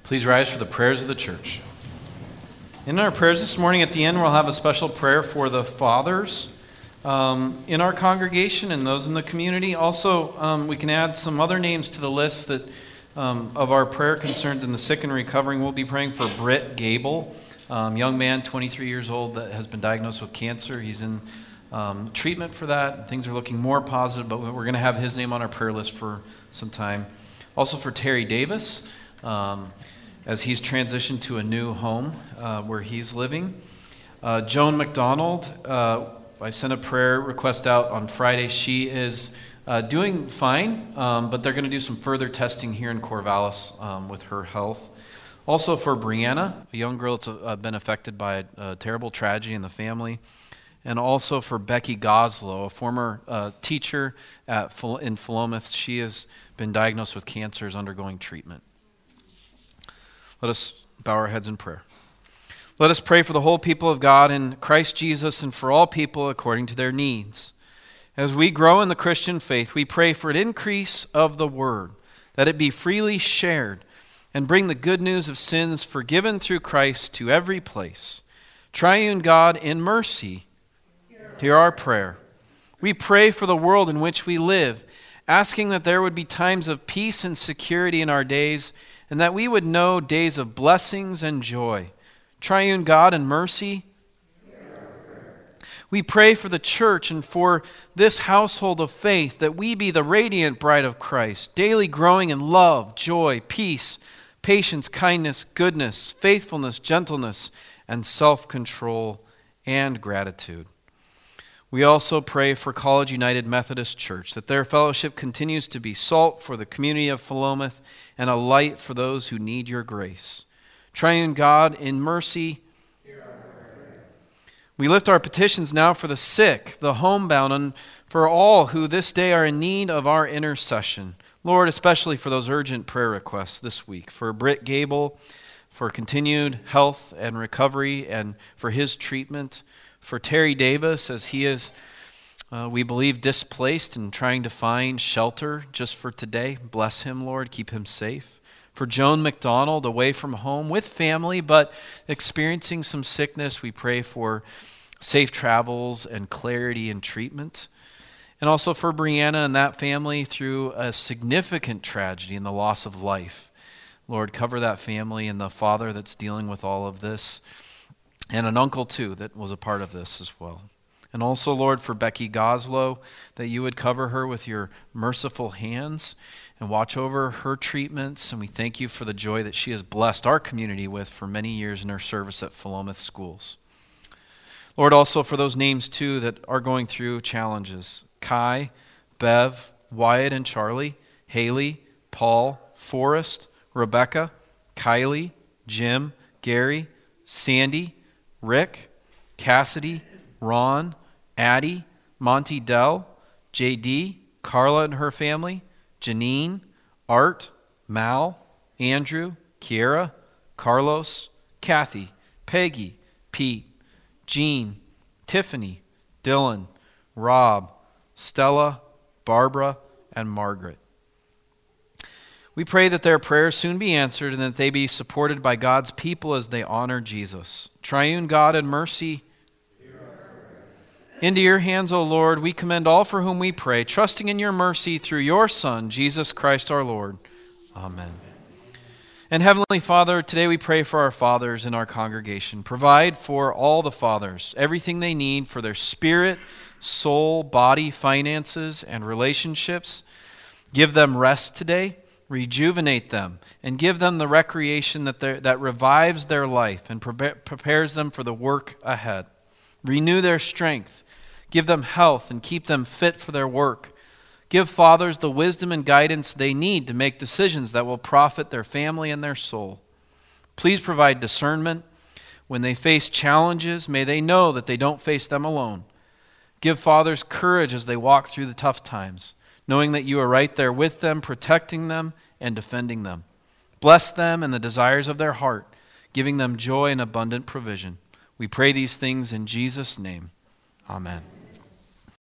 Please rise for the prayers of the church. In our prayers this morning, at the end, we'll have a special prayer for the fathers in our congregation and those in the community. Also, we can add some other names to the list that of our prayer concerns in the sick and recovering. We'll be praying for Britt Gable, young man, 23 years old, that has been diagnosed with cancer. He's in treatment for that. Things are looking more positive, but we're going to have his name on our prayer list for some time. Also for Terry Davis, as he's transitioned to a new home where he's living. Joan McDonald, I sent a prayer request out on Friday. She is doing fine, but they're going to do some further testing here in Corvallis with her health. Also for Brianna, a young girl that's been affected by a terrible tragedy in the family. And also for Becky Goslow, a former teacher in Philomath. She has been diagnosed with cancer, is undergoing treatment. Let us bow our heads in prayer. Let us pray for the whole people of God in Christ Jesus and for all people according to their needs. As we grow in the Christian faith, we pray for an increase of the word, that it be freely shared and bring the good news of sins forgiven through Christ to every place. Triune God, in mercy, hear our prayer. We pray for the world in which we live, asking that there would be times of peace and security in our days, and that we would know days of blessings and joy. Triune God, in mercy, we pray for the church and for this household of faith, that we be the radiant bride of Christ, daily growing in love, joy, peace, patience, kindness, goodness, faithfulness, gentleness, and self-control and gratitude. We also pray for College United Methodist Church, that their fellowship continues to be salt for the community of Philomath and a light for those who need your grace. Triune God, in mercy, we lift our petitions now for the sick, the homebound, and for all who this day are in need of our intercession. Lord, especially for those urgent prayer requests this week, for Britt Gable, for continued health and recovery, and for his treatment. For Terry Davis, as he is, we believe, displaced and trying to find shelter just for today. Bless him, Lord. Keep him safe. For Joan McDonald, away from home with family, but experiencing some sickness, we pray for safe travels and clarity in treatment. And also for Brianna and that family through a significant tragedy and the loss of life. Lord, cover that family and the father that's dealing with all of this. And an uncle, too, that was a part of this as well. And also, Lord, for Becky Goslow, that you would cover her with your merciful hands and watch over her treatments. And we thank you for the joy that she has blessed our community with for many years in her service at Philomath Schools. Lord, also for those names, too, that are going through challenges. Kai, Bev, Wyatt and Charlie, Haley, Paul, Forrest, Rebecca, Kylie, Jim, Gary, Sandy, Rick, Cassidy, Ron, Addie, Monty Dell, JD, Carla and her family, Janine, Art, Mal, Andrew, Kiera, Carlos, Kathy, Peggy, Pete, Jean, Tiffany, Dylan, Rob, Stella, Barbara, and Margaret. We pray that their prayers soon be answered and that they be supported by God's people as they honor Jesus. Triune God, in mercy, into your hands, O Lord, we commend all for whom we pray, trusting in your mercy through your Son, Jesus Christ our Lord. Amen. And Heavenly Father, today we pray for our fathers in our congregation. Provide for all the fathers everything they need for their spirit, soul, body, finances, and relationships. Give them rest today. Rejuvenate them and give them the recreation that revives their life and prepares them for the work ahead. Renew their strength. Give them health and keep them fit for their work. Give fathers the wisdom and guidance they need to make decisions that will profit their family and their soul. Please provide discernment. When they face challenges, may they know that they don't face them alone. Give fathers courage as they walk through the tough times, knowing that you are right there with them, protecting them and defending them. Bless them and the desires of their heart, giving them joy and abundant provision. We pray these things in Jesus' name. Amen.